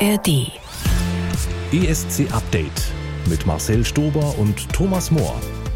ARD. ESC Update mit Marcel Stober und Thomas Mohr.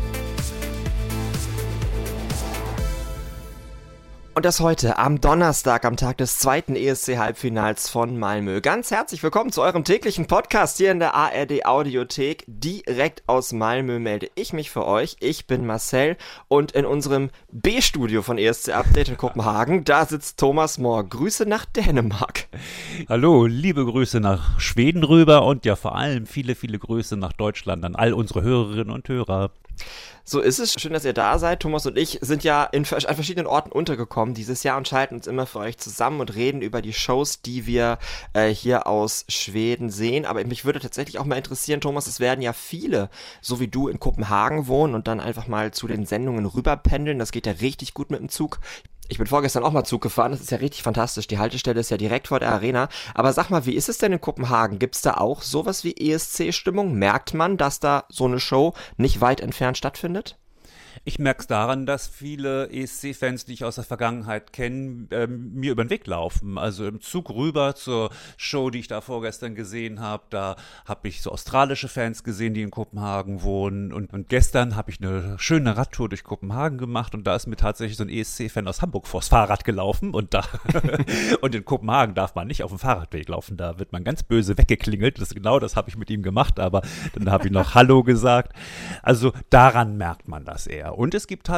Und das heute am Donnerstag, am Tag des zweiten ESC-Halbfinals von Malmö. Ganz herzlich willkommen zu eurem täglichen Podcast hier in der ARD-Audiothek. Direkt aus Malmö melde ich mich für euch. Ich bin Marcel und in unserem B-Studio von ESC Update in Kopenhagen, da sitzt Thomas Mohr. Grüße nach Dänemark. Hallo, liebe Grüße nach Schweden rüber und ja vor allem viele, viele Grüße nach Deutschland an all unsere Hörerinnen und Hörer. So ist es. Schön, dass ihr da seid. Thomas und ich sind ja an verschiedenen Orten untergekommen dieses Jahr und schalten uns immer für euch zusammen und reden über die Shows, die wir hier aus Schweden sehen. Aber mich würde tatsächlich auch mal interessieren, Thomas, es werden ja viele, so wie du, in Kopenhagen wohnen und dann einfach mal zu den Sendungen rüberpendeln. Das geht ja richtig gut mit dem Zug. Ich bin vorgestern auch mal Zug gefahren, das ist ja richtig fantastisch, die Haltestelle ist ja direkt vor der Arena, aber sag mal, wie ist es denn in Kopenhagen? Gibt's da auch sowas wie ESC-Stimmung? Merkt man, dass da so eine Show nicht weit entfernt stattfindet? Ich merke es daran, dass viele ESC-Fans, die ich aus der Vergangenheit kenne, mir über den Weg laufen. Also im Zug rüber zur Show, die ich da vorgestern gesehen habe, da habe ich so australische Fans gesehen, die in Kopenhagen wohnen. Und gestern habe ich eine schöne Radtour durch Kopenhagen gemacht und da ist mir tatsächlich so ein ESC-Fan aus Hamburg vors Fahrrad gelaufen. Und in Kopenhagen darf man nicht auf dem Fahrradweg laufen, da wird man ganz böse weggeklingelt. Das habe ich mit ihm gemacht, aber dann habe ich noch Hallo gesagt. Also daran merkt man das eher. Und es gibt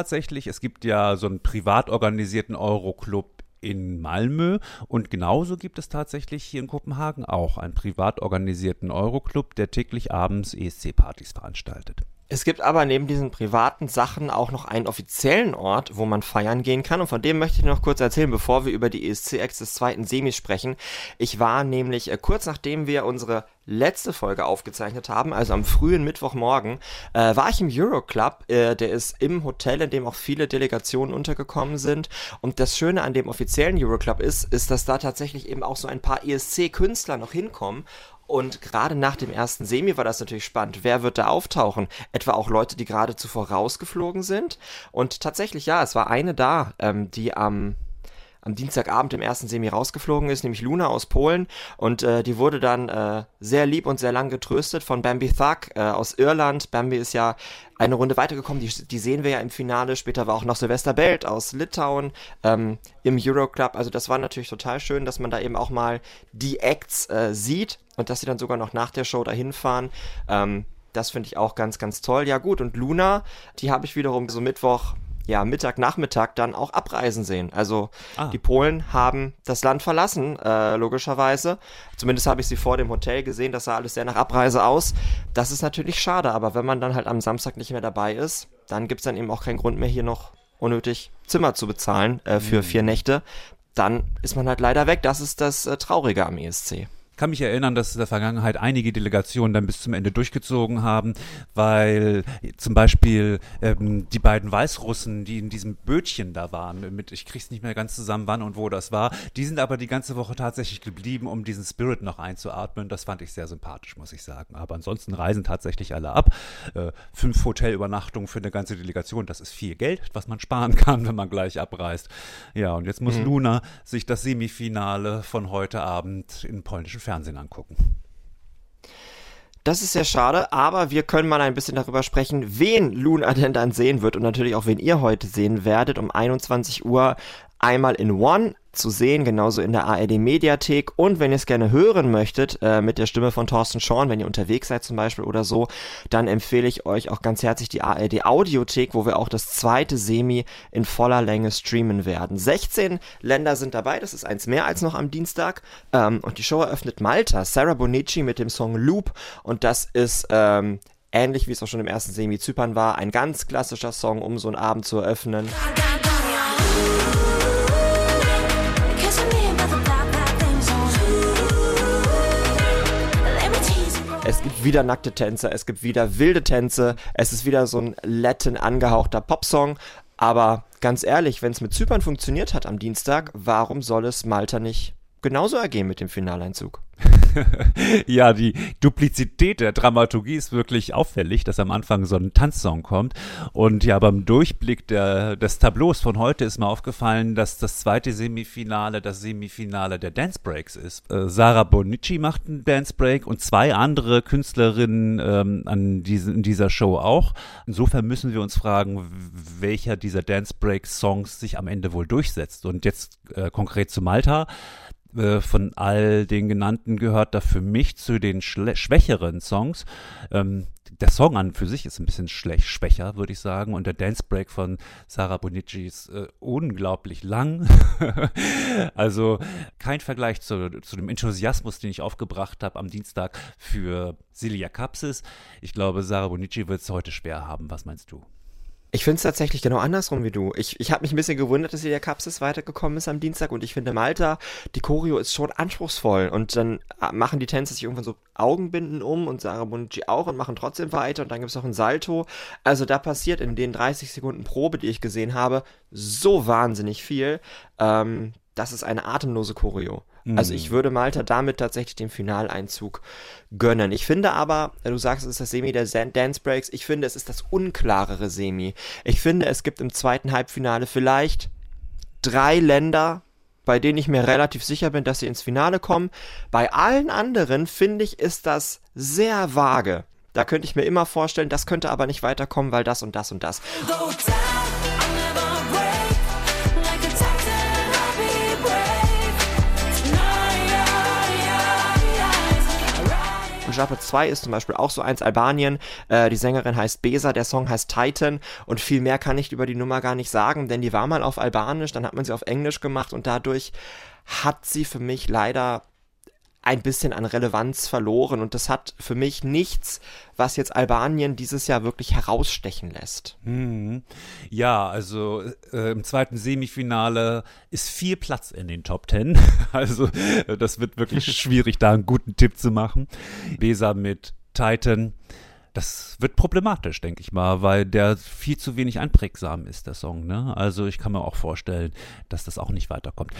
ja so einen privat organisierten Euroclub in Malmö und genauso gibt es tatsächlich hier in Kopenhagen auch einen privat organisierten Euroclub, der täglich abends ESC-Partys veranstaltet. Es gibt aber neben diesen privaten Sachen auch noch einen offiziellen Ort, wo man feiern gehen kann und von dem möchte ich noch kurz erzählen, bevor wir über die ESC-Acts des zweiten Semis sprechen. Ich war nämlich kurz nachdem wir unsere letzte Folge aufgezeichnet haben, also am frühen Mittwochmorgen, war ich im Euroclub, der ist im Hotel, in dem auch viele Delegationen untergekommen sind und das Schöne an dem offiziellen Euroclub ist, dass da tatsächlich eben auch so ein paar ESC-Künstler noch hinkommen. Und gerade nach dem ersten Semi war das natürlich spannend. Wer wird da auftauchen? Etwa auch Leute, die gerade zuvor rausgeflogen sind? Und tatsächlich, ja, es war eine da, die am Dienstagabend im ersten Semi rausgeflogen ist, nämlich Luna aus Polen. Und die wurde dann sehr lieb und sehr lang getröstet von Bambi Thug aus Irland. Bambi ist ja eine Runde weitergekommen, die sehen wir ja im Finale. Später war auch noch Silvester Belt aus Litauen im Euroclub. Also das war natürlich total schön, dass man da eben auch mal die Acts sieht und dass sie dann sogar noch nach der Show dahin fahren. Das finde ich auch ganz, ganz toll. Ja gut, und Luna, die habe ich wiederum so Mittag, Nachmittag dann auch abreisen sehen. Also die Polen haben das Land verlassen, logischerweise. Zumindest habe ich sie vor dem Hotel gesehen, das sah alles sehr nach Abreise aus. Das ist natürlich schade, aber wenn man dann halt am Samstag nicht mehr dabei ist, dann gibt es dann eben auch keinen Grund mehr, hier noch unnötig Zimmer zu bezahlen für 4 Nächte. Dann ist man halt leider weg. Das ist das Traurige am ESC. Ich kann mich erinnern, dass in der Vergangenheit einige Delegationen dann bis zum Ende durchgezogen haben, weil zum Beispiel die beiden Weißrussen, die in diesem Bötchen da waren, ich krieg's nicht mehr ganz zusammen, wann und wo das war, die sind aber die ganze Woche tatsächlich geblieben, um diesen Spirit noch einzuatmen. Das fand ich sehr sympathisch, muss ich sagen. Aber ansonsten reisen tatsächlich alle ab. 5 Hotelübernachtungen für eine ganze Delegation, das ist viel Geld, was man sparen kann, wenn man gleich abreist. Ja, und jetzt muss Luna sich das Semifinale von heute Abend in polnischen Fernsehen angucken. Das ist sehr schade, aber wir können mal ein bisschen darüber sprechen, wen Luna denn dann sehen wird und natürlich auch, wen ihr heute sehen werdet. Um 21 Uhr einmal in One zu sehen, genauso in der ARD-Mediathek. Und wenn ihr es gerne hören möchtet, mit der Stimme von Thorsten Schorn, wenn ihr unterwegs seid zum Beispiel oder so, dann empfehle ich euch auch ganz herzlich die ARD-Audiothek, wo wir auch das zweite Semi in voller Länge streamen werden. 16 Länder sind dabei, das ist eins mehr als noch am Dienstag. Und die Show eröffnet Malta, Sarah Bonici mit dem Song Loop. Und das ist ähnlich wie es auch schon im ersten Semi Zypern war, ein ganz klassischer Song, um so einen Abend zu eröffnen. Es gibt wieder nackte Tänzer, es gibt wieder wilde Tänze, es ist wieder so ein Latin angehauchter Popsong, aber ganz ehrlich, wenn es mit Zypern funktioniert hat am Dienstag, warum soll es Malta nicht genauso ergehen mit dem Finaleinzug. Ja, die Duplizität der Dramaturgie ist wirklich auffällig, dass am Anfang so ein Tanzsong kommt. Und ja, beim Durchblick des Tableaus von heute ist mir aufgefallen, dass das zweite Semifinale das Semifinale der Dance Breaks ist. Sara Bonnici macht einen Dance Break und 2 andere Künstlerinnen in dieser Show auch. Insofern müssen wir uns fragen, welcher dieser Dance Break Songs sich am Ende wohl durchsetzt. Und jetzt konkret zu Malta. Von all den genannten gehört da für mich zu den schwächeren Songs. Der Song an für sich ist ein bisschen schwächer, würde ich sagen. Und der Dance Break von Sara Bonnici ist unglaublich lang. Also kein Vergleich zu dem Enthusiasmus, den ich aufgebracht habe am Dienstag für Silja Kapsis. Ich glaube, Sara Bonnici wird es heute schwer haben. Was meinst du? Ich finde es tatsächlich genau andersrum wie du. Ich habe mich ein bisschen gewundert, dass Silja Kapsis weitergekommen ist am Dienstag und ich finde Malta, die Choreo ist schon anspruchsvoll und dann machen die Tänzer sich irgendwann so Augenbinden um und Sara Bonnici auch und machen trotzdem weiter und dann gibt es noch ein Salto. Also da passiert in den 30 Sekunden Probe, die ich gesehen habe, so wahnsinnig viel. Das ist eine atemlose Choreo. Also ich würde Malta damit tatsächlich den Finaleinzug gönnen. Ich finde aber, du sagst, es ist das Semi der Dance Breaks, ich finde, es ist das unklarere Semi. Ich finde, es gibt im zweiten Halbfinale vielleicht 3 Länder, bei denen ich mir relativ sicher bin, dass sie ins Finale kommen. Bei allen anderen, finde ich, ist das sehr vage. Da könnte ich mir immer vorstellen, das könnte aber nicht weiterkommen, weil das und das und das. Jape 2 ist zum Beispiel auch so eins, Albanien, die Sängerin heißt Besa, der Song heißt Titan und viel mehr kann ich über die Nummer gar nicht sagen, denn die war mal auf Albanisch, dann hat man sie auf Englisch gemacht und dadurch hat sie für mich leider ein bisschen an Relevanz verloren und das hat für mich nichts, was jetzt Albanien dieses Jahr wirklich herausstechen lässt. Ja, also im zweiten Semifinale ist viel Platz in den Top 10. Also das wird wirklich schwierig, da einen guten Tipp zu machen. Besa mit Titan, das wird problematisch, denke ich mal, weil der viel zu wenig einprägsam ist, der Song, ne? Also ich kann mir auch vorstellen, dass das auch nicht weiterkommt.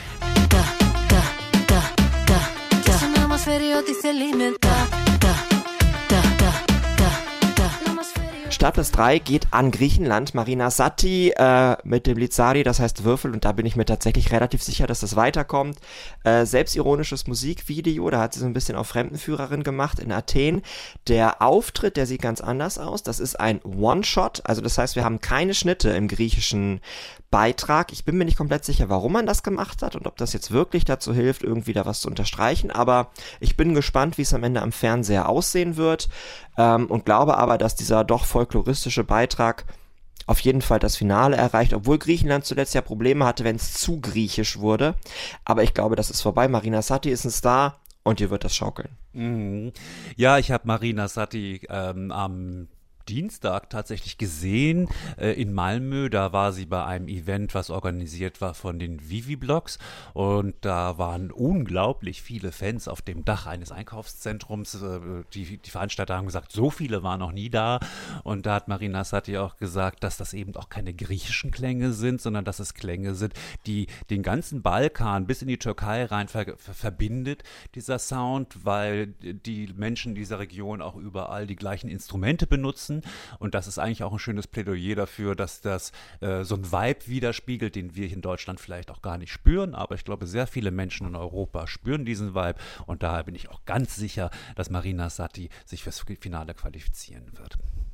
Startplatz 3 geht an Griechenland. Marina Satti mit dem Lied Sari, das heißt Würfel, und da bin ich mir tatsächlich relativ sicher, dass das weiterkommt. Selbstironisches Musikvideo, da hat sie so ein bisschen auf Fremdenführerin gemacht in Athen. Der Auftritt, der sieht ganz anders aus. Das ist ein One-Shot, also das heißt, wir haben keine Schnitte im griechischen Beitrag. Ich bin mir nicht komplett sicher, warum man das gemacht hat und ob das jetzt wirklich dazu hilft, irgendwie da was zu unterstreichen, aber ich bin gespannt, wie es am Ende am Fernseher aussehen wird und glaube aber, dass dieser doch folkloristische Beitrag auf jeden Fall das Finale erreicht, obwohl Griechenland zuletzt ja Probleme hatte, wenn es zu griechisch wurde, aber ich glaube, das ist vorbei. Marina Satti ist ein Star und ihr wird das schaukeln. Ja, ich habe Marina Satti am Dienstag tatsächlich gesehen in Malmö. Da war sie bei einem Event, was organisiert war von den Vivi-Blogs und da waren unglaublich viele Fans auf dem Dach eines Einkaufszentrums. Die Veranstalter haben gesagt, so viele waren noch nie da und da hat Marina Satti auch gesagt, dass das eben auch keine griechischen Klänge sind, sondern dass es Klänge sind, die den ganzen Balkan bis in die Türkei rein verbindet, dieser Sound, weil die Menschen dieser Region auch überall die gleichen Instrumente benutzen. Und das ist eigentlich auch ein schönes Plädoyer dafür, dass das so ein Vibe widerspiegelt, den wir hier in Deutschland vielleicht auch gar nicht spüren. Aber ich glaube, sehr viele Menschen in Europa spüren diesen Vibe. Und daher bin ich auch ganz sicher, dass Marina Satti sich fürs Finale qualifizieren wird.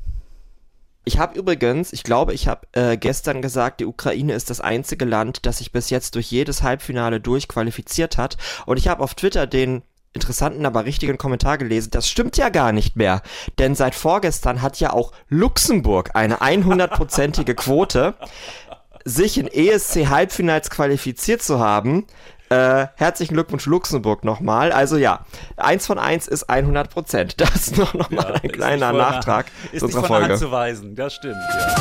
Ich habe übrigens, ich glaube, ich habe gestern gesagt, die Ukraine ist das einzige Land, das sich bis jetzt durch jedes Halbfinale durchqualifiziert hat. Und ich habe auf Twitter den interessanten, aber richtigen Kommentar gelesen. Das stimmt ja gar nicht mehr. Denn seit vorgestern hat ja auch Luxemburg eine 100%ige Quote, sich in ESC-Halbfinals qualifiziert zu haben. Herzlichen Glückwunsch Luxemburg nochmal. Also ja, 1 von 1 ist 100%. Das ist nochmal ein kleiner Nachtrag zu unserer Folge. Ist nicht von der Hand zu weisen, das stimmt. Ja.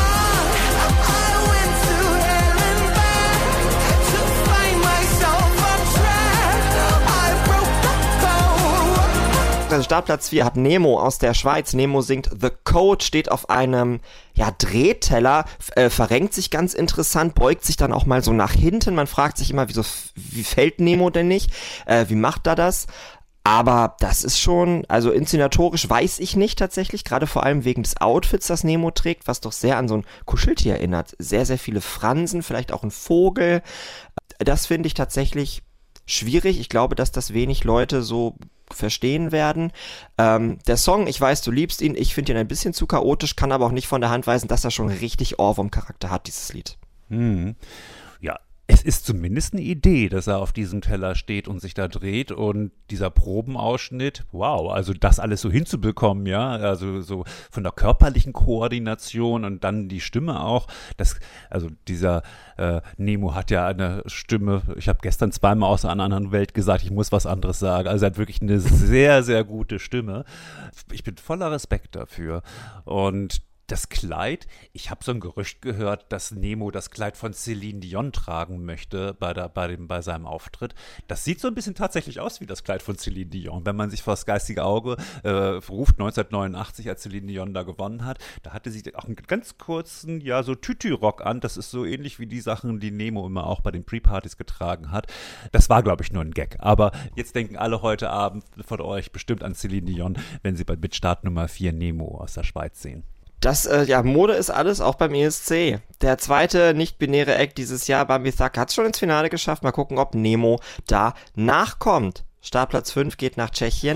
beziehungsweise Startplatz 4 hat Nemo aus der Schweiz. Nemo singt The Code, steht auf einem Drehteller, verrenkt sich ganz interessant, beugt sich dann auch mal so nach hinten. Man fragt sich immer, wie fällt Nemo denn nicht? Wie macht er das? Aber das ist schon, also inszenatorisch weiß ich nicht tatsächlich, gerade vor allem wegen des Outfits, das Nemo trägt, was doch sehr an so ein Kuscheltier erinnert. Sehr, sehr viele Fransen, vielleicht auch ein Vogel. Das finde ich tatsächlich schwierig. Ich glaube, dass das wenig Leute so verstehen werden. Der Song, ich weiß, du liebst ihn, ich finde ihn ein bisschen zu chaotisch, kann aber auch nicht von der Hand weisen, dass er schon richtig Ohrwurm-Charakter hat, dieses Lied. Ja, es ist zumindest eine Idee, dass er auf diesem Teller steht und sich da dreht und dieser Probenausschnitt, wow, also das alles so hinzubekommen, ja, also so von der körperlichen Koordination und dann die Stimme auch, also dieser Nemo hat ja eine Stimme, ich habe gestern zweimal aus einer anderen Welt gesagt, ich muss was anderes sagen, also er hat wirklich eine sehr, sehr gute Stimme. Ich bin voller Respekt dafür und das Kleid, ich habe so ein Gerücht gehört, dass Nemo das Kleid von Celine Dion tragen möchte bei seinem Auftritt. Das sieht so ein bisschen tatsächlich aus wie das Kleid von Celine Dion. Wenn man sich vor das geistige Auge ruft, 1989, als Celine Dion da gewonnen hat, da hatte sie auch einen ganz kurzen, so Tütü-Rock an. Das ist so ähnlich wie die Sachen, die Nemo immer auch bei den Pre-Partys getragen hat. Das war, glaube ich, nur ein Gag. Aber jetzt denken alle heute Abend von euch bestimmt an Celine Dion, wenn sie mit Start Nummer 4 Nemo aus der Schweiz sehen. Das, Mode ist alles, auch beim ESC. Der zweite nicht-binäre Act dieses Jahr, Bambi Thug, hat es schon ins Finale geschafft. Mal gucken, ob Nemo da nachkommt. Startplatz 5 geht nach Tschechien.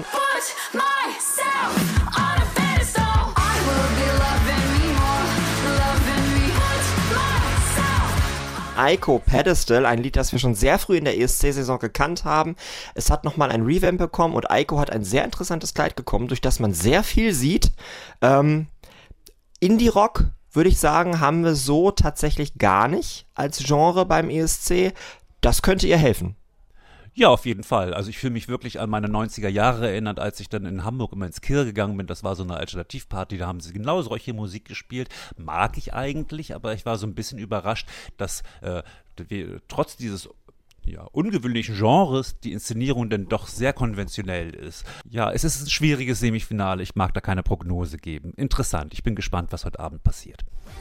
Aiko, Pedestal, ein Lied, das wir schon sehr früh in der ESC-Saison gekannt haben. Es hat nochmal ein Revamp bekommen und Aiko hat ein sehr interessantes Kleid bekommen, durch das man sehr viel sieht. Indie-Rock, würde ich sagen, haben wir so tatsächlich gar nicht als Genre beim ESC. Das könnte ihr helfen. Ja, auf jeden Fall. Also ich fühle mich wirklich an meine 90er Jahre erinnert, als ich dann in Hamburg immer ins Kirr gegangen bin. Das war so eine Alternativparty, da haben sie genau solche Musik gespielt. Mag ich eigentlich, aber ich war so ein bisschen überrascht, dass trotz dieses ungewöhnlichen Genres die Inszenierung denn doch sehr konventionell ist. Ja, es ist ein schwieriges Semifinale. Ich mag da keine Prognose geben. Interessant. Ich bin gespannt, was heute Abend passiert.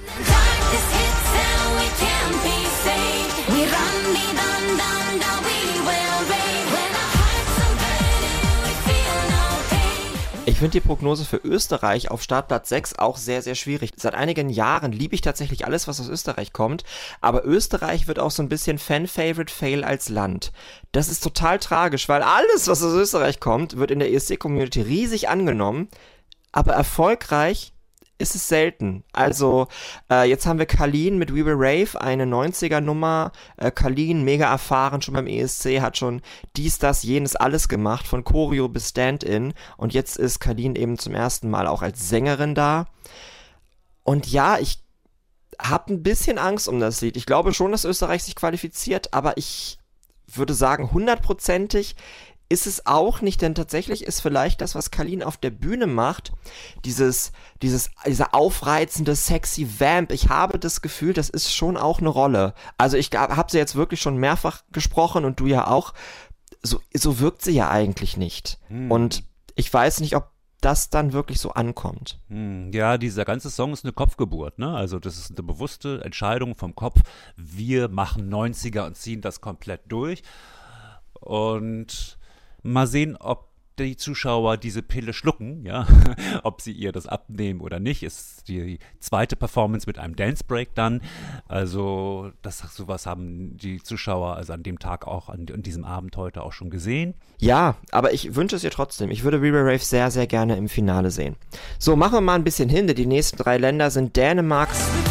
Ich finde die Prognose für Österreich auf Startplatz 6 auch sehr, sehr schwierig. Seit einigen Jahren liebe ich tatsächlich alles, was aus Österreich kommt, aber Österreich wird auch so ein bisschen Fan-Favorite-Fail als Land. Das ist total tragisch, weil alles, was aus Österreich kommt, wird in der ESC-Community riesig angenommen, aber erfolgreich ist es selten. Also, jetzt haben wir Kalin mit We Will Rave, eine 90er-Nummer. Kalin, mega erfahren, schon beim ESC, hat schon dies, das, jenes alles gemacht, von Choreo bis Stand-In. Und jetzt ist Kalin eben zum ersten Mal auch als Sängerin da. Und ja, ich habe ein bisschen Angst um das Lied. Ich glaube schon, dass Österreich sich qualifiziert, aber ich würde sagen, 100%ig ist es auch nicht, denn tatsächlich ist vielleicht das, was Kalin auf der Bühne macht, dieser aufreizende, sexy Vamp, ich habe das Gefühl, das ist schon auch eine Rolle. Also ich habe sie jetzt wirklich schon mehrfach gesprochen und du ja auch, so wirkt sie ja eigentlich nicht. Und ich weiß nicht, ob das dann wirklich so ankommt. Ja, dieser ganze Song ist eine Kopfgeburt, ne? Also das ist eine bewusste Entscheidung vom Kopf. Wir machen 90er und ziehen das komplett durch. Und mal sehen, ob die Zuschauer diese Pille schlucken, ja, ob sie ihr das abnehmen oder nicht, ist die zweite Performance mit einem Dance Break dann, also sowas haben die Zuschauer also an dem Tag auch, an diesem Abend heute auch schon gesehen. Ja, aber ich wünsche es ihr trotzdem, ich würde We Will Rave sehr, sehr gerne im Finale sehen. So, machen wir mal ein bisschen hin, die nächsten 3 Länder sind Dänemark,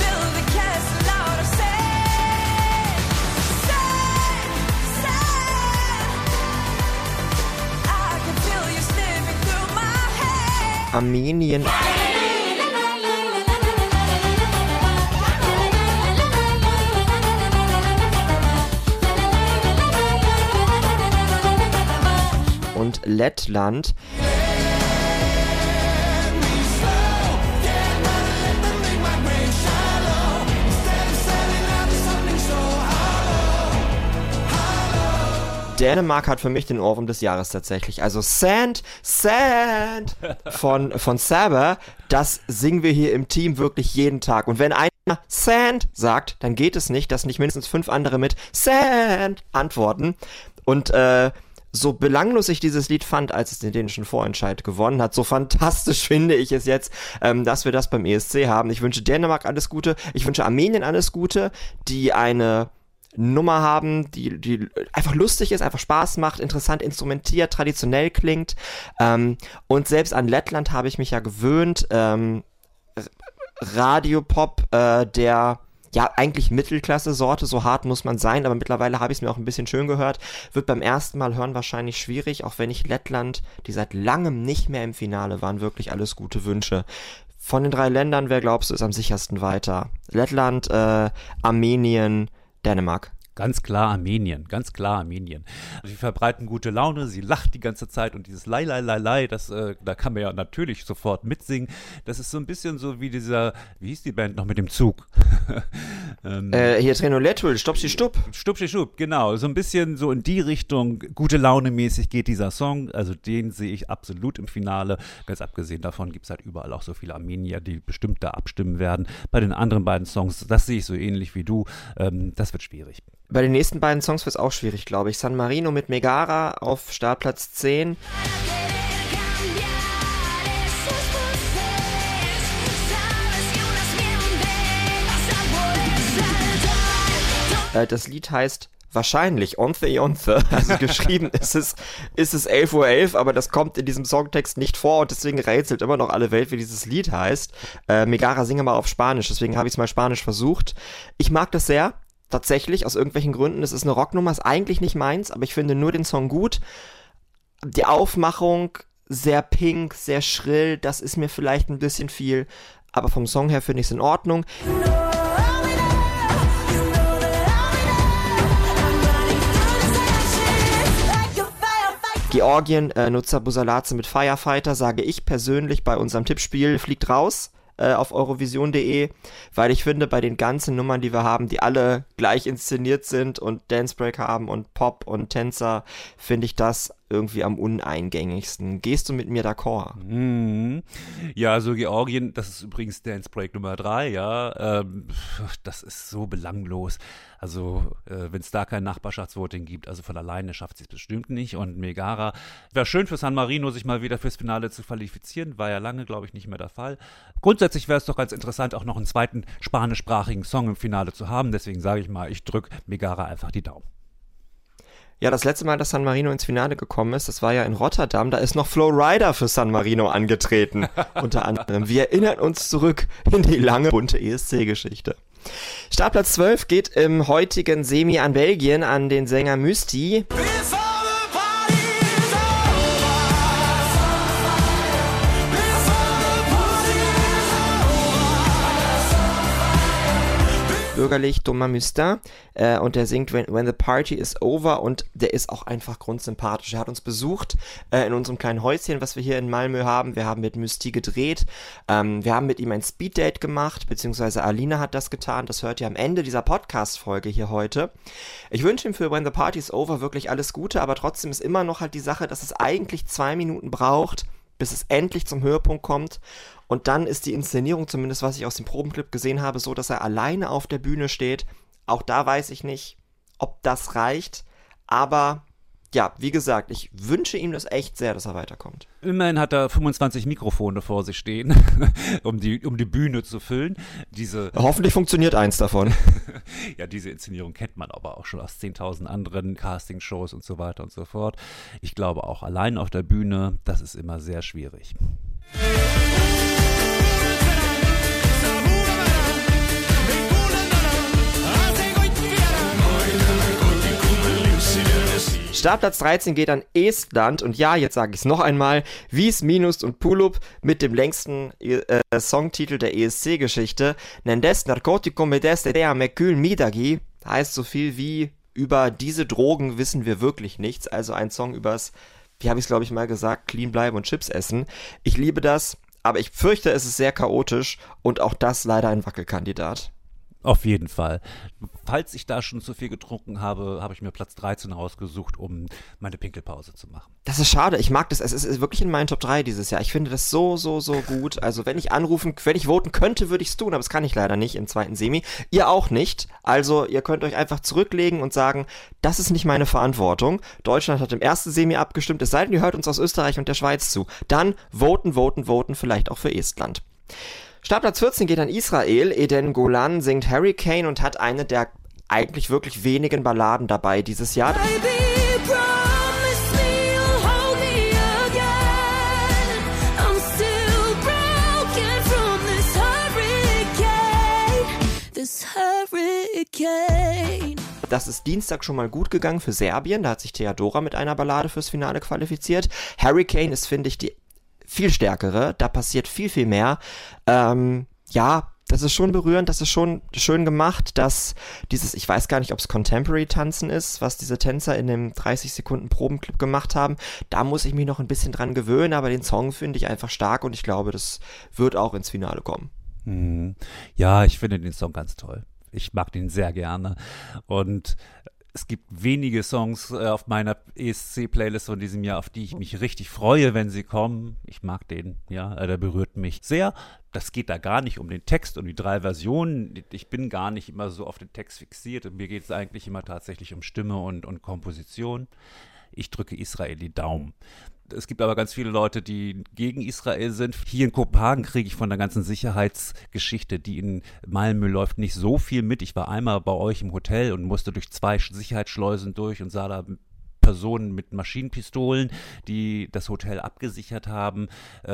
Armenien und Lettland. Dänemark hat für mich den Ohrwurm des Jahres tatsächlich. Also Sand von Saber, das singen wir hier im Team wirklich jeden Tag. Und wenn einer Sand sagt, dann geht es nicht, dass nicht mindestens 5 andere mit Sand antworten. Und so belanglos ich dieses Lied fand, als es den dänischen Vorentscheid gewonnen hat, so fantastisch finde ich es jetzt, dass wir das beim ESC haben. Ich wünsche Dänemark alles Gute, ich wünsche Armenien alles Gute, die eine Nummer haben, die einfach lustig ist, einfach Spaß macht, interessant instrumentiert, traditionell klingt. Und selbst an Lettland habe ich mich ja gewöhnt. Radiopop, der ja eigentlich Mittelklasse-Sorte, so hart muss man sein, aber mittlerweile habe ich es mir auch ein bisschen schön gehört. Wird beim ersten Mal hören wahrscheinlich schwierig, auch wenn ich Lettland, die seit langem nicht mehr im Finale waren, wirklich alles Gute wünsche. Von den 3 Ländern, wer glaubst du, ist am sichersten weiter? Lettland, Armenien, Dänemark. Ganz klar Armenien. Sie verbreiten gute Laune, sie lacht die ganze Zeit und dieses Lai, das, da kann man ja natürlich sofort mitsingen. Das ist so ein bisschen so wie dieser, wie hieß die Band noch mit dem Zug? Hier Trenolettul, Stupsi Stup. Stupsi Stup, genau. So ein bisschen so in die Richtung, gute Laune mäßig geht dieser Song. Also den sehe ich absolut im Finale. Ganz abgesehen davon gibt es halt überall auch so viele Armenier, die bestimmt da abstimmen werden. Bei den anderen beiden Songs, das sehe ich so ähnlich wie du. Das wird schwierig. Bei den nächsten beiden Songs wird es auch schwierig, glaube ich. San Marino mit Megara auf Startplatz 10. Das Lied heißt wahrscheinlich Onthe, also geschrieben ist es 11:11 Uhr, aber das kommt in diesem Songtext nicht vor und deswegen rätselt immer noch alle Welt, wie dieses Lied heißt. Megara singe mal auf Spanisch, deswegen habe ich es mal Spanisch versucht. Ich mag das sehr. Tatsächlich, aus irgendwelchen Gründen, es ist eine Rocknummer, ist eigentlich nicht meins, aber ich finde nur den Song gut. Die Aufmachung, sehr pink, sehr schrill, das ist mir vielleicht ein bisschen viel, aber vom Song her finde ich es in Ordnung. Georgien, Nutzer Busaladze mit Firefighter, sage ich persönlich bei unserem Tippspiel, fliegt raus. Auf Eurovision.de, weil ich finde, bei den ganzen Nummern, die wir haben, die alle gleich inszeniert sind und Dancebreak haben und Pop und Tänzer, finde ich das irgendwie am uneingängigsten. Gehst du mit mir d'accord? Ja, also Georgien, das ist übrigens Dancebreak Nummer 3, ja, das ist so belanglos. Also, wenn es da kein Nachbarschaftsvoting gibt, also von alleine schafft sie es bestimmt nicht. Und Megara, wäre schön für San Marino, sich mal wieder fürs Finale zu qualifizieren, war ja lange, glaube ich, nicht mehr der Fall. Grundsätzlich wäre es doch ganz interessant, auch noch einen zweiten spanischsprachigen Song im Finale zu haben. Deswegen sage ich mal, ich drücke Megara einfach die Daumen. Ja, das letzte Mal, dass San Marino ins Finale gekommen ist, das war ja in Rotterdam, da ist noch Flo Rida für San Marino angetreten, unter anderem. Wir erinnern uns zurück in die lange, bunte ESC-Geschichte. Startplatz 12 geht im heutigen Semi an Belgien, an den Sänger Mysty. Bürgerlich Thomas Mustin und der singt When the Party is Over und der ist auch einfach grundsympathisch. Er hat uns besucht in unserem kleinen Häuschen, was wir hier in Malmö haben. Wir haben mit Mysty gedreht. Wir haben mit ihm ein Speeddate gemacht, beziehungsweise Alina hat das getan. Das hört ihr am Ende dieser Podcast-Folge hier heute. Ich wünsche ihm für When the Party is Over wirklich alles Gute, aber trotzdem ist immer noch halt die Sache, dass es eigentlich 2 Minuten braucht, bis es endlich zum Höhepunkt kommt. Und dann ist die Inszenierung, zumindest was ich aus dem Probenclip gesehen habe, so, dass er alleine auf der Bühne steht. Auch da weiß ich nicht, ob das reicht. Aber ja, wie gesagt, ich wünsche ihm das echt sehr, dass er weiterkommt. Immerhin hat er 25 Mikrofone vor sich stehen, um die Bühne zu füllen. Hoffentlich funktioniert eins davon. Ja, diese Inszenierung kennt man aber auch schon aus 10.000 anderen Castingshows und so weiter und so fort. Ich glaube auch allein auf der Bühne, das ist immer sehr schwierig. Startplatz 13 geht an Estland und ja, jetzt sage ich es noch einmal, Viis Miinus und Pulup mit dem längsten Songtitel der ESC-Geschichte. Nendes narkotikum medes mekül midagi heißt so viel wie über diese Drogen wissen wir wirklich nichts. Also ein Song übers, wie habe ich es glaube ich mal gesagt, clean bleiben und Chips essen. Ich liebe das, aber ich fürchte, es ist sehr chaotisch und auch das leider ein Wackelkandidat. Auf jeden Fall. Falls ich da schon zu viel getrunken habe, habe ich mir Platz 13 rausgesucht, um meine Pinkelpause zu machen. Das ist schade, ich mag das, es ist wirklich in meinen Top 3 dieses Jahr. Ich finde das so gut. Also wenn ich voten könnte, würde ich es tun, aber das kann ich leider nicht im zweiten Semi. Ihr auch nicht. Also ihr könnt euch einfach zurücklegen und sagen, das ist nicht meine Verantwortung. Deutschland hat im ersten Semi abgestimmt, es sei denn, ihr hört uns aus Österreich und der Schweiz zu. Dann voten, vielleicht auch für Estland. Startplatz 14 geht an Israel. Eden Golan singt Hurricane und hat eine der eigentlich wirklich wenigen Balladen dabei dieses Jahr. Das ist Dienstag schon mal gut gegangen für Serbien. Da hat sich Theodora mit einer Ballade fürs Finale qualifiziert. Hurricane ist, finde ich, die viel stärkere, da passiert viel mehr. Ja, das ist schon berührend, das ist schon schön gemacht, dass dieses, ich weiß gar nicht, ob es Contemporary-Tanzen ist, was diese Tänzer in dem 30-Sekunden-Probenclip gemacht haben. Da muss ich mich noch ein bisschen dran gewöhnen, aber den Song finde ich einfach stark und ich glaube, das wird auch ins Finale kommen. Ja, ich finde den Song ganz toll. Ich mag den sehr gerne und es gibt wenige Songs auf meiner ESC-Playlist von diesem Jahr, auf die ich mich richtig freue, wenn sie kommen. Ich mag den, ja, der berührt mich sehr. Das geht da gar nicht um den Text und die 3 Versionen. Ich bin gar nicht immer so auf den Text fixiert. Mir geht es eigentlich immer tatsächlich um Stimme und Komposition. Ich drücke Israel die Daumen. Es gibt aber ganz viele Leute, die gegen Israel sind. Hier in Kopenhagen kriege ich von der ganzen Sicherheitsgeschichte, die in Malmö läuft, nicht so viel mit. Ich war einmal bei euch im Hotel und musste durch 2 Sicherheitsschleusen durch und sah da Personen mit Maschinenpistolen, die das Hotel abgesichert haben.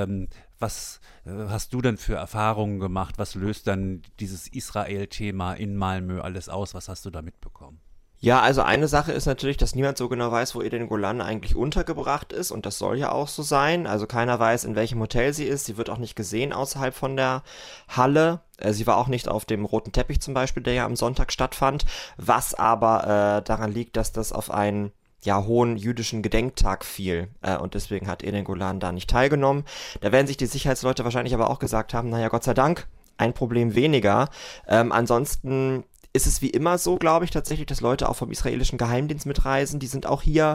Was hast du denn für Erfahrungen gemacht? Was löst dann dieses Israel-Thema in Malmö alles aus? Was hast du da mitbekommen? Ja, also eine Sache ist natürlich, dass niemand so genau weiß, wo Eden Golan eigentlich untergebracht ist und das soll ja auch so sein. Also keiner weiß, in welchem Hotel sie ist. Sie wird auch nicht gesehen außerhalb von der Halle. Sie war auch nicht auf dem roten Teppich zum Beispiel, der ja am Sonntag stattfand, was aber daran liegt, dass das auf einen hohen jüdischen Gedenktag fiel und deswegen hat Eden Golan da nicht teilgenommen. Da werden sich die Sicherheitsleute wahrscheinlich aber auch gesagt haben, naja, Gott sei Dank, ein Problem weniger. Ansonsten ist es wie immer so, glaube ich, tatsächlich, dass Leute auch vom israelischen Geheimdienst mitreisen, die sind auch hier,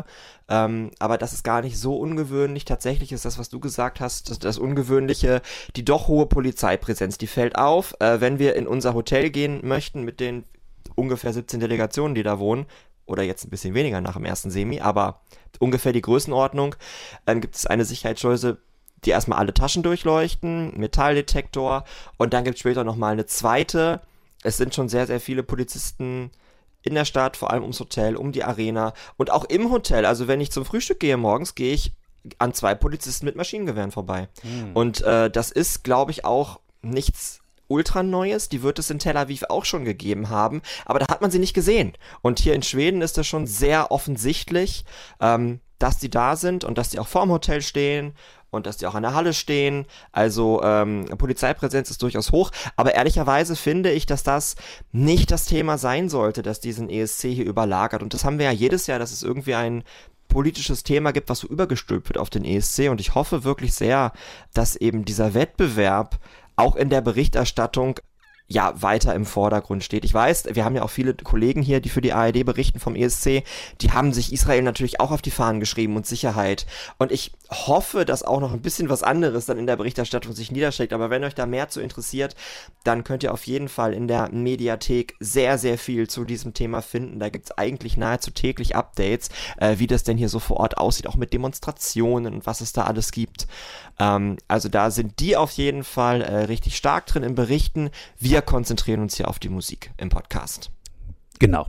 aber das ist gar nicht so ungewöhnlich. Tatsächlich ist das, was du gesagt hast, das Ungewöhnliche, die doch hohe Polizeipräsenz, die fällt auf, wenn wir in unser Hotel gehen möchten mit den ungefähr 17 Delegationen, die da wohnen, oder jetzt ein bisschen weniger nach dem ersten Semi, aber ungefähr die Größenordnung, gibt es eine Sicherheitsschleuse, die erstmal alle Taschen durchleuchten, Metalldetektor und dann gibt es später nochmal eine zweite. Es sind schon sehr, sehr viele Polizisten in der Stadt, vor allem ums Hotel, um die Arena und auch im Hotel. Also wenn ich zum Frühstück gehe morgens, gehe ich an 2 Polizisten mit Maschinengewehren vorbei. Und das ist, glaube ich, auch nichts ultra Neues. Die wird es in Tel Aviv auch schon gegeben haben, aber da hat man sie nicht gesehen. Und hier in Schweden ist das schon sehr offensichtlich, dass die da sind und dass die auch vorm Hotel stehen und dass die auch an der Halle stehen. Also Polizeipräsenz ist durchaus hoch, aber ehrlicherweise finde ich, dass das nicht das Thema sein sollte, dass diesen ESC hier überlagert. Und das haben wir ja jedes Jahr, dass es irgendwie ein politisches Thema gibt, was so übergestülpt wird auf den ESC. Und ich hoffe wirklich sehr, dass eben dieser Wettbewerb auch in der Berichterstattung weiter im Vordergrund steht. Ich weiß, wir haben ja auch viele Kollegen hier, die für die ARD berichten vom ESC, die haben sich Israel natürlich auch auf die Fahnen geschrieben und Sicherheit. Und ich hoffe, dass auch noch ein bisschen was anderes dann in der Berichterstattung sich niederschlägt. Aber wenn euch da mehr zu interessiert, dann könnt ihr auf jeden Fall in der Mediathek sehr, sehr viel zu diesem Thema finden. Da gibt's eigentlich nahezu täglich Updates, wie das denn hier so vor Ort aussieht, auch mit Demonstrationen und was es da alles gibt. Also da sind die auf jeden Fall richtig stark drin im Berichten. Wir konzentrieren uns hier auf die Musik im Podcast. Genau.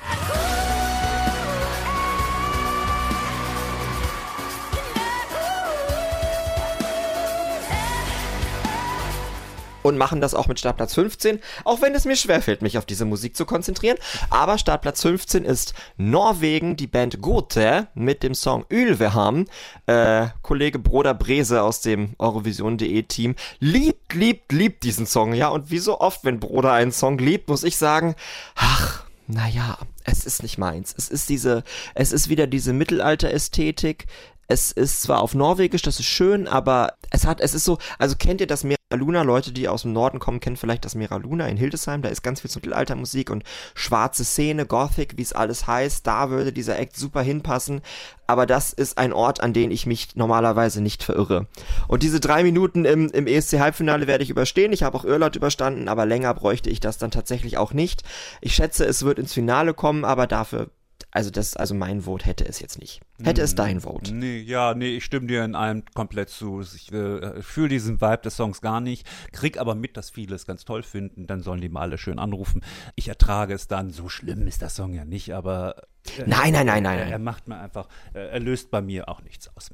Und machen das auch mit Startplatz 15, auch wenn es mir schwerfällt, mich auf diese Musik zu konzentrieren. Aber Startplatz 15 ist Norwegen, die Band Gothe mit dem Song Ylveham. Kollege Broder Brese aus dem Eurovision.de Team liebt diesen Song. Ja, und wie so oft, wenn Broder einen Song liebt, muss ich sagen, naja, es ist nicht meins. Es ist wieder diese Mittelalter-Ästhetik. Es ist zwar auf Norwegisch, das ist schön, aber es ist so, also kennt ihr das Luna, Leute, die aus dem Norden kommen, kennen vielleicht das Mera Luna in Hildesheim, da ist ganz viel zu Mittelaltermusik und schwarze Szene, Gothic, wie es alles heißt, da würde dieser Act super hinpassen, aber das ist ein Ort, an den ich mich normalerweise nicht verirre. Und diese 3 Minuten im ESC-Halbfinale werde ich überstehen, ich habe auch Irrlaut überstanden, aber länger bräuchte ich das dann tatsächlich auch nicht. Ich schätze, es wird ins Finale kommen, aber dafür, also mein Vote hätte es jetzt nicht. Hätte es dein Vote? Nee, ich stimme dir in allem komplett zu. Ich fühle diesen Vibe des Songs gar nicht, krieg aber mit, dass viele es ganz toll finden, dann sollen die mal alle schön anrufen. Ich ertrage es dann, so schlimm ist der Song ja nicht, aber Nein. Er macht mir einfach, er löst bei mir auch nichts aus.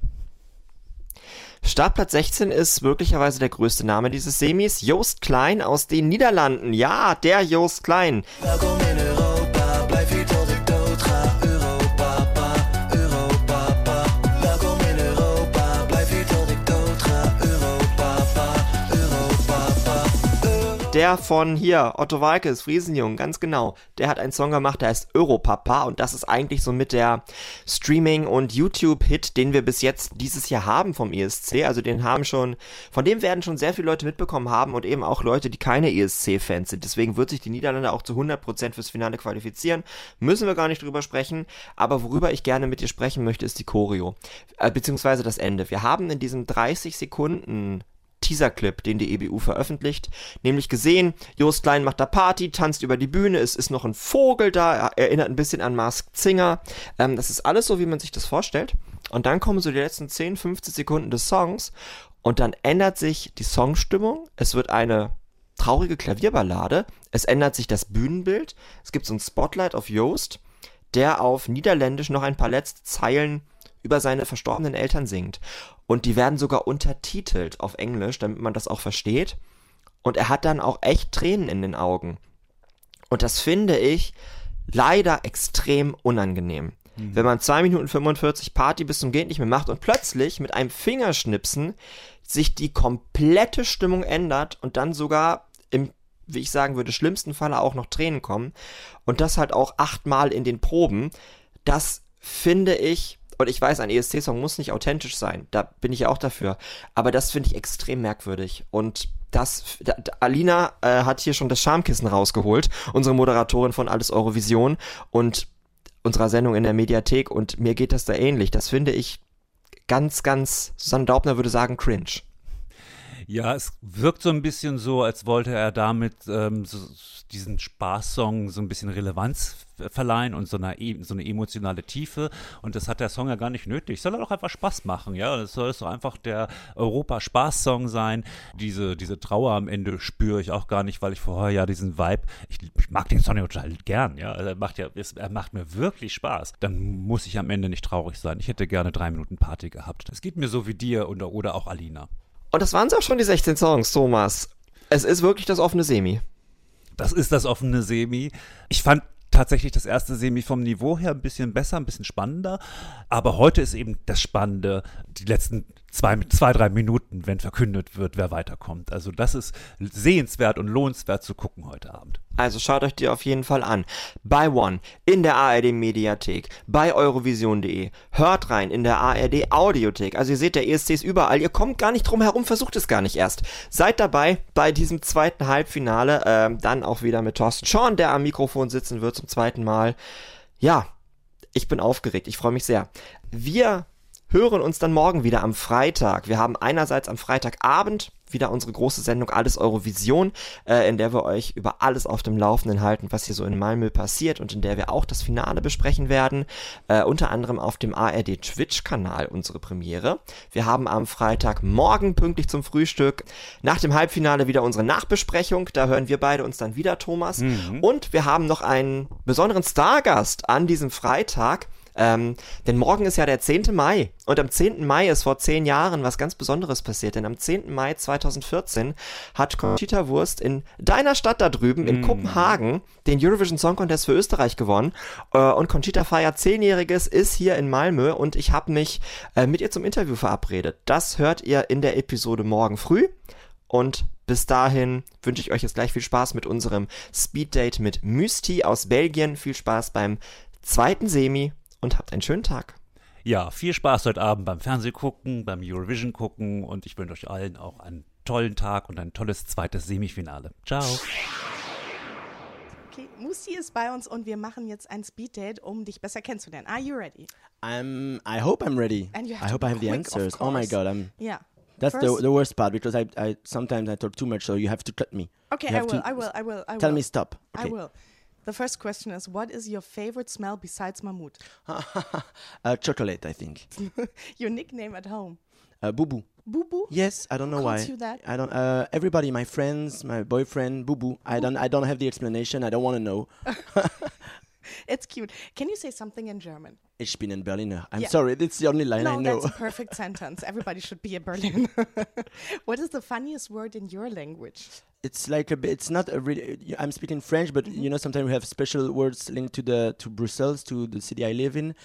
Startplatz 16 ist möglicherweise der größte Name dieses Semis, Joost Klein aus den Niederlanden. Ja, der Joost Klein. Welkom in Europa, blijf hier tot ik dood ga. Europapa, Europapa. Welkom in Europa, blijf hier tot ik dood ga. Europapa, Europapa. Der von hier, Otto Waalkes, Friesenjung, ganz genau. Der hat einen Song gemacht, der heißt Europapa und das ist eigentlich so mit der Streaming- und YouTube-Hit, den wir bis jetzt dieses Jahr haben vom ESC. Also von dem werden schon sehr viele Leute mitbekommen haben und eben auch Leute, die keine ESC-Fans sind. Deswegen wird sich die Niederlande auch zu 100% fürs Finale qualifizieren. Müssen wir gar nicht drüber sprechen. Aber worüber ich gerne mit dir sprechen möchte, ist die Choreo. Beziehungsweise das Ende. Wir haben in diesem 30 Sekunden Teaser-Clip, den die EBU veröffentlicht, nämlich gesehen, Joost Klein macht da Party, tanzt über die Bühne, es ist noch ein Vogel da, erinnert ein bisschen an Masked Singer, das ist alles so, wie man sich das vorstellt und dann kommen so die letzten 10, 15 Sekunden des Songs und dann ändert sich die Songstimmung, es wird eine traurige Klavierballade, es ändert sich das Bühnenbild, es gibt so ein Spotlight auf Joost, der auf Niederländisch noch ein paar letzte Zeilen über seine verstorbenen Eltern singt. Und die werden sogar untertitelt auf Englisch, damit man das auch versteht. Und er hat dann auch echt Tränen in den Augen. Und das finde ich leider extrem unangenehm. Wenn man 2 Minuten 45 Party bis zum Geht nicht mehr macht und plötzlich mit einem Fingerschnipsen sich die komplette Stimmung ändert und dann sogar im, wie ich sagen würde, schlimmsten Falle auch noch Tränen kommen. Und das halt auch 8-mal in den Proben. Das finde ich... Und ich weiß, ein ESC-Song muss nicht authentisch sein, da bin ich ja auch dafür, aber das finde ich extrem merkwürdig und Alina hat hier schon das Schamkissen rausgeholt, unsere Moderatorin von Alles Eurovision und unserer Sendung in der Mediathek und mir geht das da ähnlich, das finde ich ganz, Susanne Daubner würde sagen, cringe. Ja, es wirkt so ein bisschen so, als wollte er damit diesen Spaßsong so ein bisschen Relevanz verleihen und so eine emotionale Tiefe. Und das hat der Song ja gar nicht nötig. Soll er doch einfach Spaß machen, ja? Es soll doch einfach der Europa-Spaß-Song sein. Diese Trauer am Ende spüre ich auch gar nicht, weil ich vorher ja diesen Vibe, ich mag den Song ja total gern, ja? Er macht mir wirklich Spaß. Dann muss ich am Ende nicht traurig sein. Ich hätte gerne 3 Minuten Party gehabt. Es geht mir so wie dir oder auch Alina. Und das waren es auch schon, die 16 Songs, Thomas. Es ist wirklich das offene Semi. Das ist das offene Semi. Ich fand tatsächlich das erste Semi vom Niveau her ein bisschen besser, ein bisschen spannender. Aber heute ist eben das Spannende, die letzten 2-3 Minuten, wenn verkündet wird, wer weiterkommt. Also das ist sehenswert und lohnenswert zu gucken heute Abend. Also schaut euch die auf jeden Fall an. Bei One, in der ARD Mediathek, bei Eurovision.de, hört rein in der ARD Audiothek. Also ihr seht, der ESC ist überall, ihr kommt gar nicht drum herum, versucht es gar nicht erst. Seid dabei bei diesem zweiten Halbfinale, dann auch wieder mit Thorsten Schorn, der am Mikrofon sitzen wird zum zweiten Mal. Ja, ich bin aufgeregt, ich freue mich sehr. Wir hören uns dann morgen wieder am Freitag. Wir haben einerseits am Freitagabend wieder unsere große Sendung Alles Eurovision, in der wir euch über alles auf dem Laufenden halten, was hier so in Malmö passiert und in der wir auch das Finale besprechen werden, unter anderem auf dem ARD Twitch-Kanal unsere Premiere. Wir haben am Freitagmorgen pünktlich zum Frühstück nach dem Halbfinale wieder unsere Nachbesprechung, da hören wir beide uns dann wieder, Thomas. Und wir haben noch einen besonderen Stargast an diesem Freitag, denn morgen ist ja der 10. Mai und am 10. Mai ist vor 10 Jahren was ganz Besonderes passiert, denn am 10. Mai 2014 hat Conchita Wurst in deiner Stadt da drüben in Kopenhagen den Eurovision Song Contest für Österreich gewonnen und Conchita feiert 10-Jähriges, ist hier in Malmö und ich habe mich mit ihr zum Interview verabredet. Das hört ihr in der Episode morgen früh und bis dahin wünsche ich euch jetzt gleich viel Spaß mit unserem Speeddate mit Mysti aus Belgien, viel Spaß beim zweiten Semi und habt einen schönen Tag. Ja, viel Spaß heute Abend beim Fernsehgucken, beim Eurovision gucken und ich wünsche euch allen auch einen tollen Tag und ein tolles zweites Semifinale. Ciao. Okay, Musi ist bei uns und wir machen jetzt ein Speeddate, um dich besser kennenzulernen. Are you ready? I hope I'm ready. And you have I to hope I have the be quick, of answers. Oh my course. God, Yeah. that's First- the worst part because I sometimes I talk too much, so you have to cut me. Okay, You I have will, to I will. Tell me stop. I Okay. will. The first question is, what is your favorite smell besides Mahmoud? Chocolate, I think. Your nickname at home? Boo Boo. Boo Boo? Yes, I don't know calls why. you that? I don't. Everybody, my friends, my boyfriend, Boo Boo. I don't have the explanation. I don't want to know. It's cute. Can you say something in German? Ich bin ein Berliner. I'm Yeah. sorry, that's the only line I No, know. that's a perfect sentence. Everybody should be a Berliner. What is the funniest word in your language? It's like a bit. It's not a really. I'm speaking French, but you know, sometimes we have special words linked to Brussels, to the city I live in.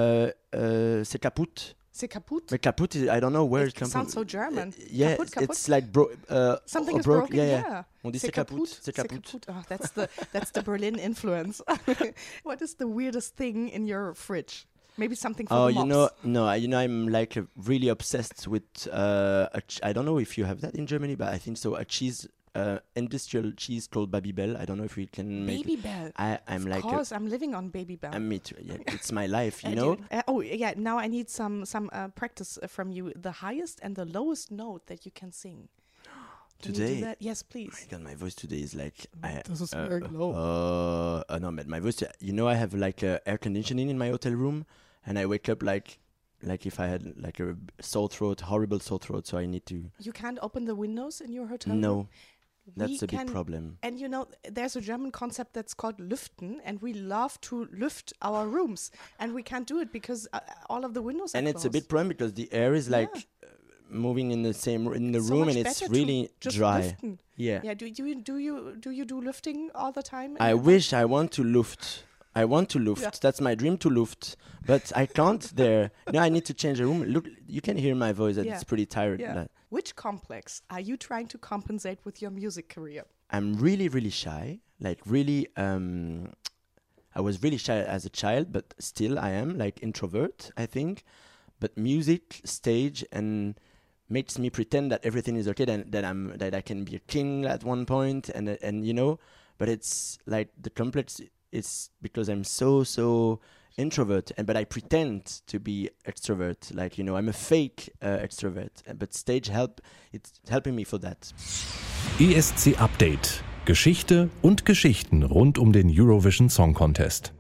C'est kaput. C'est kaputt? But kaput is, I don't know where it It comes sounds from. so German. Yeah, Kaputt, kaputt. it's like Something or is broken. Yeah. Yeah. On dit C'est c'est kaput. C'est C'est kaput. kaputt. Oh, that's the Berlin influence. What is the weirdest thing in your fridge? Maybe something for Oh, the you mops. know, I'm like really obsessed with. I don't know if you have that in Germany, but I think so. A cheese, industrial cheese called Babybel. I don't know if we can make. Babybel. I'm Of like. course, I'm living on Babybel. Me too. Yeah, it's my life, you And know. oh yeah, now I need some practice from you. The highest and the lowest note that you can sing. Can you Today? do that? Yes, please. God, my voice today is like. This is very low. No, but my voice. You know, I have like air conditioning in my hotel room, and I wake up like if I had like a sore throat, horrible sore throat. So I need to. You can't open the windows in your hotel room? No, that's We a big can- problem. And you know, there's a German concept that's called Lüften, and we love to lift our rooms, and we can't do it because all of the windows are And it's a closed. bit problem because the air is like moving in the So room, much and it's better to really just dry. lüften. Yeah. Yeah. Do you do lifting all the time? in I your wish I want to luft. I want to luft. Yeah. That's my dream to luft, but I can't there. No, I need to change the room. Look, you can hear my voice that Yeah. it's pretty tired. Yeah. But Which complex are you trying to compensate with your music career? I'm really, really shy. Like really, I was really shy as a child, but still I am like introvert, I think. But music, stage, and makes me pretend that everything is okay, that I can be a king at one point, and you know. But it's like the complex is because I'm so introvert, but I pretend to be extrovert. Like, you know, I'm a fake extrovert, but stage it's helping me for that. ESC Update. Geschichte und Geschichten rund um den Eurovision Song Contest.